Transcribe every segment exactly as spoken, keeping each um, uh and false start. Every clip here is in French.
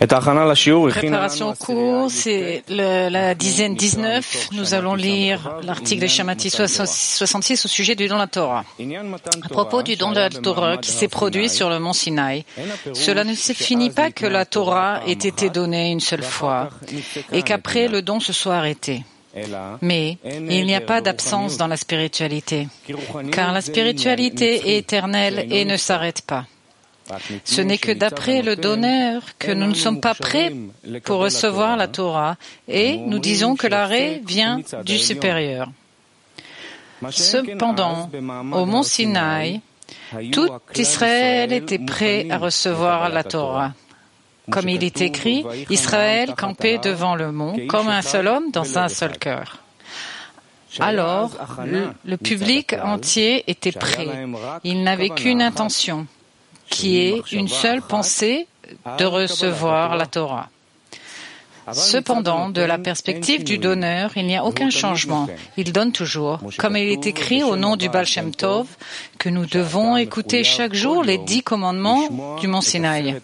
Préparation au cours, c'est le, la dizaine dix-neuf. Nous allons lire l'article de Shamati soixante-six au sujet du don de la Torah. À propos du don de la Torah qui s'est produit sur le mont Sinaï, cela ne signifie pas que la Torah ait été donnée une seule fois et qu'après le don se soit arrêté. Mais il n'y a pas d'absence dans la spiritualité, car la spiritualité est éternelle et ne s'arrête pas. Ce n'est que d'après le donneur que nous ne sommes pas prêts pour recevoir la Torah et nous disons que l'arrêt vient du supérieur. Cependant, au mont Sinaï, tout Israël était prêt à recevoir la Torah. Comme il est écrit, Israël campait devant le mont comme un seul homme dans un seul cœur. Alors, le, le public entier était prêt. Il n'avait qu'une intention, qui est une seule pensée de recevoir la Torah. Cependant, de la perspective du donneur, il n'y a aucun changement. Il donne toujours, comme il est écrit au nom du Baal Shem Tov, que nous devons écouter chaque jour les dix commandements du mont Sinaï.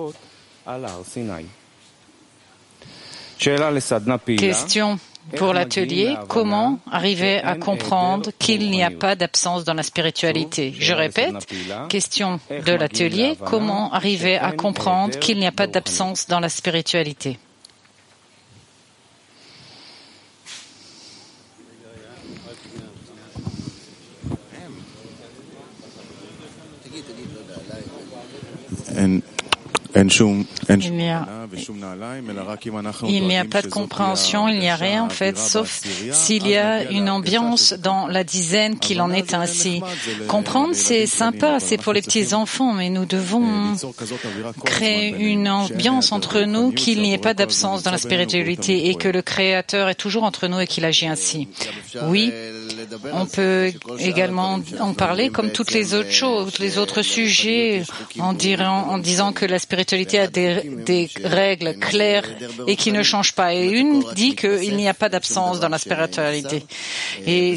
Question pour l'atelier, comment arriver à comprendre qu'il n'y a pas d'absence dans la spiritualité? Je répète, question de l'atelier, comment arriver à comprendre qu'il n'y a pas d'absence dans la spiritualité? Il n'y a, il n'y a pas de compréhension, il n'y a rien en fait, sauf s'il y a une ambiance dans la dizaine qu'il en est ainsi. Comprendre, c'est sympa, c'est pour les petits enfants, mais nous devons créer une ambiance entre nous qu'il n'y ait pas d'absence dans la spiritualité et que le Créateur est toujours entre nous et qu'il agit ainsi. Oui, on peut également en parler comme toutes les autres choses, les autres sujets, en, dirant, en disant que la spiritualité a des, des règles claires et qui ne changent pas. Et une dit qu'il n'y a pas d'absence dans la spiritualité. Et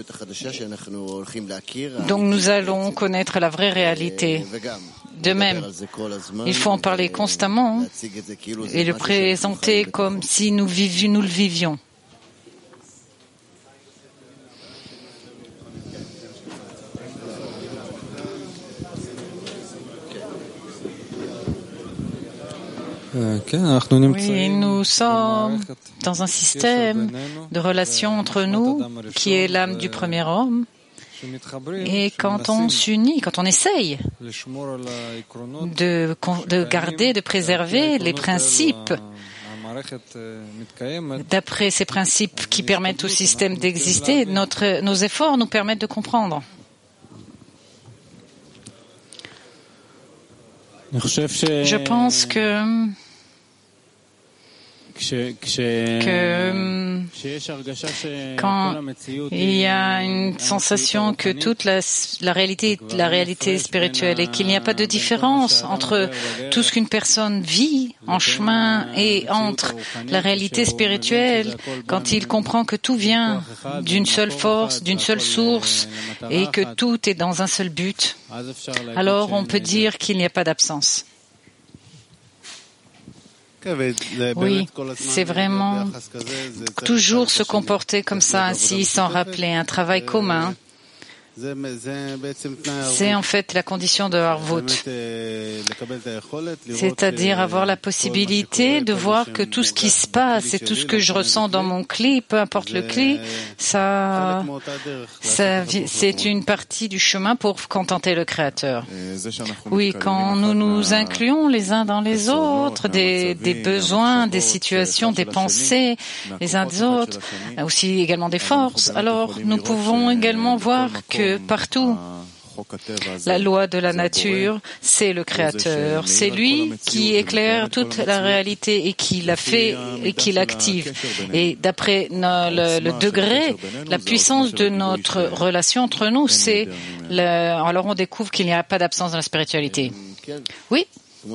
donc nous allons connaître la vraie réalité. De même, il faut en parler constamment et le présenter comme si nous, vivions, nous le vivions. Oui, nous sommes dans un système de relations entre nous qui est l'âme du premier homme. Et quand on s'unit, quand on essaye de, de garder, de préserver les principes, d'après ces principes qui permettent au système d'exister, notre, nos efforts nous permettent de comprendre. Je pense que que quand il y a une sensation que toute la, la réalité est la réalité spirituelle et qu'il n'y a pas de différence entre tout ce qu'une personne vit en chemin et entre la réalité spirituelle, quand il comprend que tout vient d'une seule force, d'une seule source et que tout est dans un seul but, alors on peut dire qu'il n'y a pas d'absence. Oui, c'est vraiment toujours se comporter comme ça, ainsi, sans rappeler un travail commun. C'est en fait la condition de Harvut, c'est-à-dire avoir la possibilité de voir que tout ce qui se passe et tout ce que je ressens dans mon cli, peu importe le cli, ça, ça c'est une partie du chemin pour contenter le Créateur. Oui, quand nous nous incluons les uns dans les autres, des, des besoins, des situations, des pensées, les uns des autres, aussi également des forces, alors nous pouvons également voir que partout, la loi de la nature, c'est le Créateur. C'est lui qui éclaire toute la réalité et qui la fait et qui l'active. Et d'après le, le degré, la puissance de notre relation entre nous, c'est le, alors on découvre qu'il n'y a pas d'absence dans la spiritualité. Oui,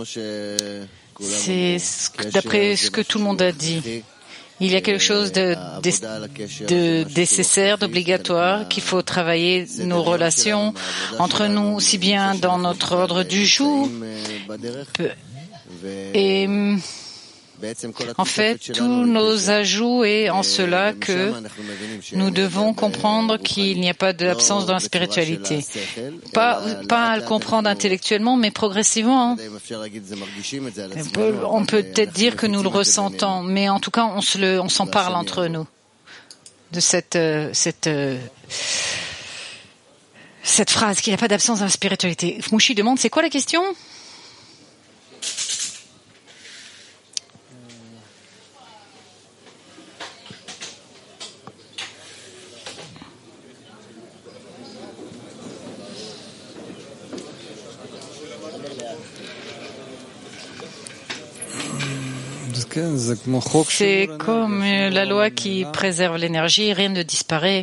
c'est d'après ce que tout le monde a dit. Il y a quelque chose de, de, de nécessaire, d'obligatoire, qu'il faut travailler nos relations entre nous, aussi bien dans notre ordre du jour et En fait, tous nos ajouts est en cela que nous devons comprendre qu'il n'y a pas d'absence dans la spiritualité. Pas, pas à le comprendre intellectuellement, mais progressivement. On peut peut-être dire que nous le ressentons, mais en tout cas, on se le, on s'en parle entre nous de cette, cette, cette phrase qu'il n'y a pas d'absence dans la spiritualité. Mouchi demande, c'est quoi la question? C'est comme la loi qui préserve l'énergie, rien ne disparaît.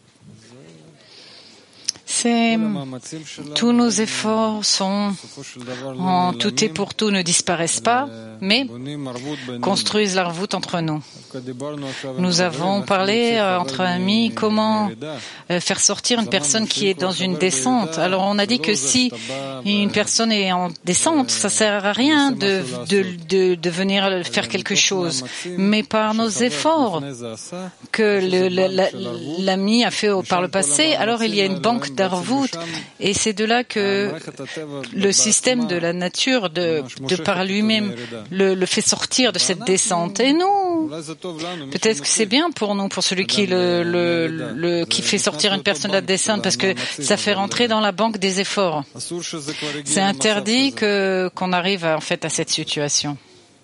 C'est, tous nos efforts sont, en tout et pour tout, ne disparaissent pas, mais construisent la voûte entre nous. Nous avons parlé euh, entre amis comment euh, faire sortir une personne qui est dans une descente. Alors on a dit que si une personne est en descente, ça sert à rien de, de, de, de venir faire quelque chose. Mais par nos efforts que le, le, la, l'ami a fait par le passé, alors il y a une banque d'Arvout, et c'est de là que le système de la nature, de, de par lui-même, le, le fait sortir de cette descente. Et nous, peut-être que c'est bien pour nous, pour celui qui le, le, le qui fait sortir une personne de la descente, parce que ça fait rentrer dans la banque des efforts. C'est interdit que qu'on arrive à, en fait à cette situation.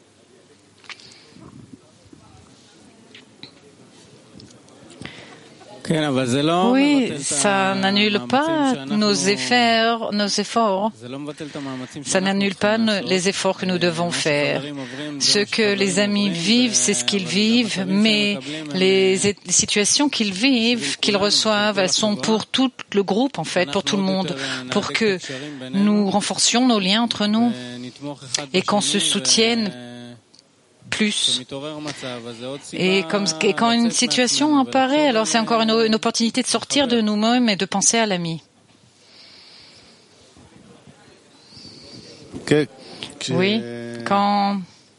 Oui, ça n'annule pas nos efforts, nos efforts. Ça n'annule pas les efforts que nous devons faire. Ce que les amis vivent, c'est ce qu'ils vivent, mais les situations qu'ils vivent, qu'ils reçoivent, elles sont pour tout le groupe, en fait, pour tout le monde, pour que nous renforcions nos liens entre nous et qu'on se soutienne plus. Et, comme, et quand une situation apparaît, alors c'est encore une, une opportunité de sortir de nous-mêmes et de penser à l'ami. Oui, quand...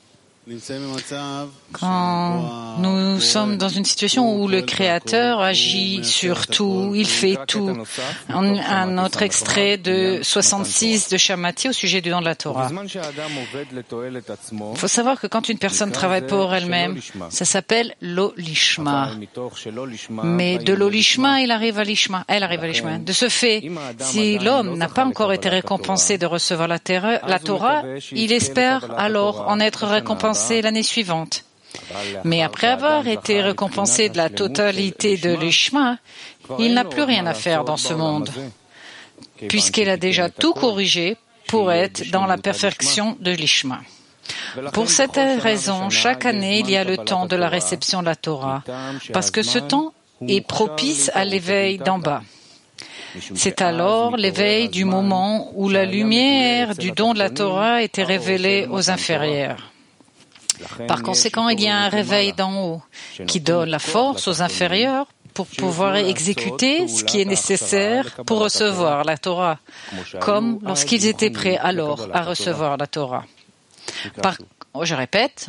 Quand nous sommes dans une situation où le Créateur agit sur tout, il fait tout. Un autre extrait de soixante-six de Shamati au sujet du don de la Torah. Il faut savoir que quand une personne travaille pour elle-même, ça s'appelle l'olishma. Mais de l'olishma, il arrive à l'ishma. Elle arrive à l'ishma. De ce fait, si l'homme n'a pas encore été récompensé de recevoir la, terre, la Torah, il espère alors en être récompensé l'année suivante. Mais après avoir été récompensé de la totalité de l'ishma, il n'a plus rien à faire dans ce monde, puisqu'il a déjà tout corrigé pour être dans la perfection de l'ishma. Pour cette raison, chaque année, il y a le temps de la réception de la Torah, parce que ce temps est propice à l'éveil d'en bas. C'est alors l'éveil du moment où la lumière du don de la Torah était révélée aux inférieurs. Par conséquent, il y a un réveil d'en haut qui donne la force aux inférieurs pour pouvoir exécuter ce qui est nécessaire pour recevoir la Torah, comme lorsqu'ils étaient prêts alors à recevoir la Torah. Par, je répète,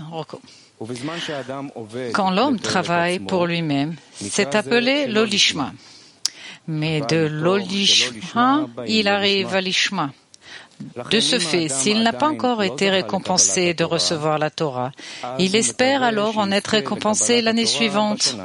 quand l'homme travaille pour lui-même, c'est appelé l'olishma. Mais de l'olishma, il arrive à l'ishma. De ce fait, s'il n'a pas encore été récompensé de recevoir la Torah, il espère alors en être récompensé l'année suivante.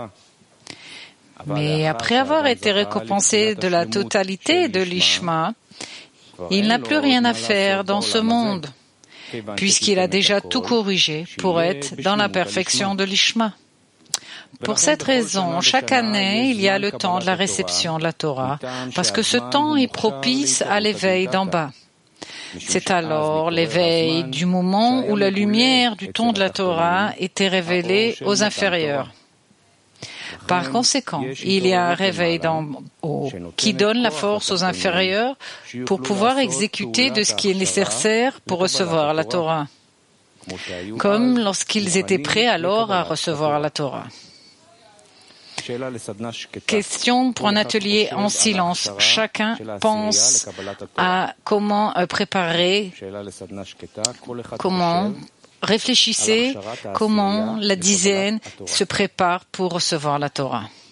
Mais après avoir été récompensé de la totalité de l'ishma, il n'a plus rien à faire dans ce monde, puisqu'il a déjà tout corrigé pour être dans la perfection de l'ishma. Pour cette raison, chaque année, il y a le temps de la réception de la Torah, parce que ce temps est propice à l'éveil d'en bas. C'est alors l'éveil du moment où la lumière du ton de la Torah était révélée aux inférieurs. Par conséquent, il y a un réveil d'en haut qui donne la force aux inférieurs pour pouvoir exécuter de ce qui est nécessaire pour recevoir la Torah, comme lorsqu'ils étaient prêts alors à recevoir la Torah. Question pour un atelier en silence. Chacun pense à comment préparer, comment réfléchissez comment la dizaine se prépare pour recevoir la Torah.